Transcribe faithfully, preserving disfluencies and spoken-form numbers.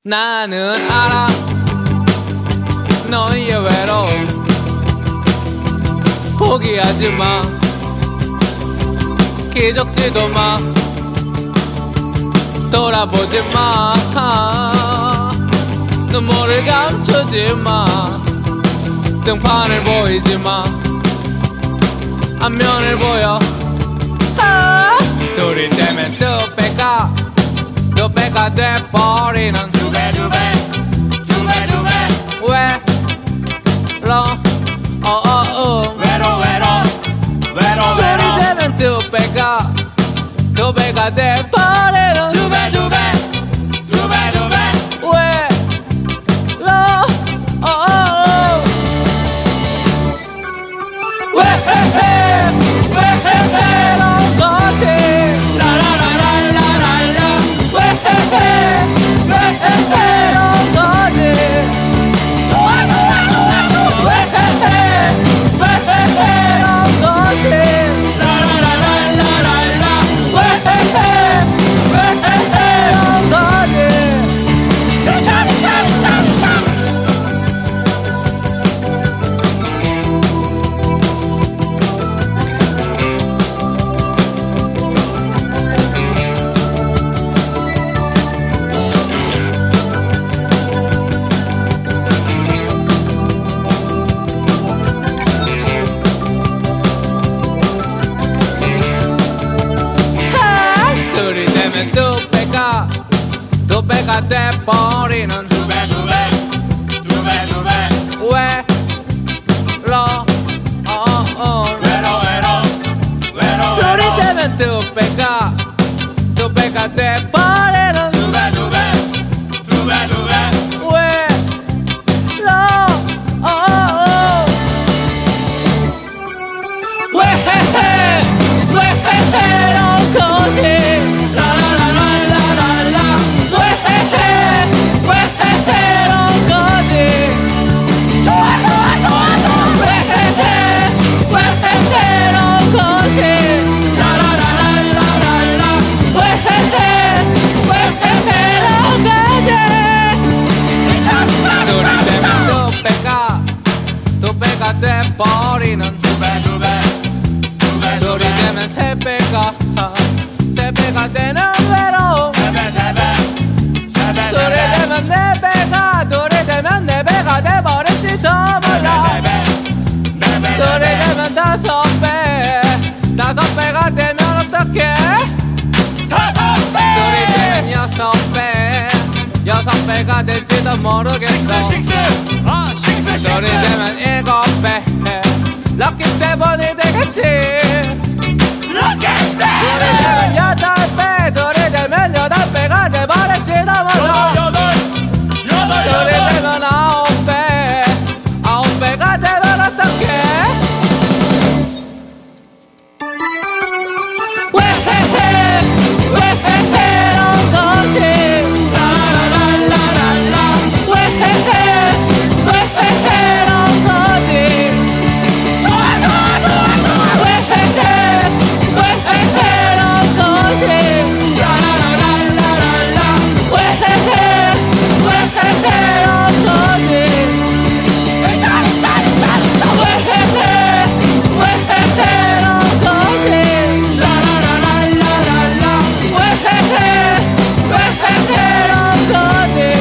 나는 알아 너의 외로움 포기하지 마 기적지도 마 돌아보지 마 눈물을 감추지 마 등판을 보이지 마 앞면을 보여 아 둘이 되면 두 배가 두 배가 돼버리는 두 배 두 배 두 배 두 배 외로 어어어 외로 외로 외로 둘이 외로 되면 두 배가 두 배가 돼버리는 두 배 두 배 두 배 두 배 외로 어어어 왜왜왜 왜왜왜런 거지 라라라라라라 왜왜왜 왜왜런 거지 좋아 좋아 좋아 좋아 왜왜왜 왜왜런 거지 라라라라라라 왜왜왜 왜왜런 거지 참참참참 둘이 되면 두 배가 두 배가 돼버리는 두 배 두 배 두 배 두 배 외로 어어 외로 외로 외로 둘이 외로 되면 두 배가 두 배가 돼버리는 두 배 두 배 두 배 두 배 외로 어어 왜왜왜 왜왜런 거지 라라라라라라 왜왜왜 왜왜런 거지 좋아 좋아 좋아 좋아 왜왜왜 왜왜런 거지 라라라라라라 왜왜왜 왜왜런 거지 둘이 되면 두 배가 두 배가 돼버리는 두 배 두 배 두 배 두 둘이 배 되면 세 배가 세 배가 되는 외로움 세배 세배 세배 둘이 되면 네 배가 둘이 되면 네 배가 돼버릴지도 몰라 둘이 되면 다섯 배 다섯 배가 되면 어떡해 다섯 둘이 배 되면 여섯 배 여섯 배가 될지도 모르겠어 식스 아 식스 식스 둘이 되면 일곱 배 럭키 세븐이 되겠지 럭키 둘이 되면 여덟 배 둘이 되면 여덟 배가 돼버릴지도 몰라 여덟 여덟 둘이 여덟 되면 아홉 배 아홉 배가 되면 어떡해 왜왜왜 왜왜런 거지 라라라라라 왜왜왜 왜왜런 거지 좋아 좋아 좋아 좋아 왜왜왜 왜왜런 거지 라라라라라라 왜왜왜 왜왜런 거지 짜리 짜리 짜리 짜리 왜왜왜 왜왜런 거지 라라라라라라 왜왜왜 왜왜런 거지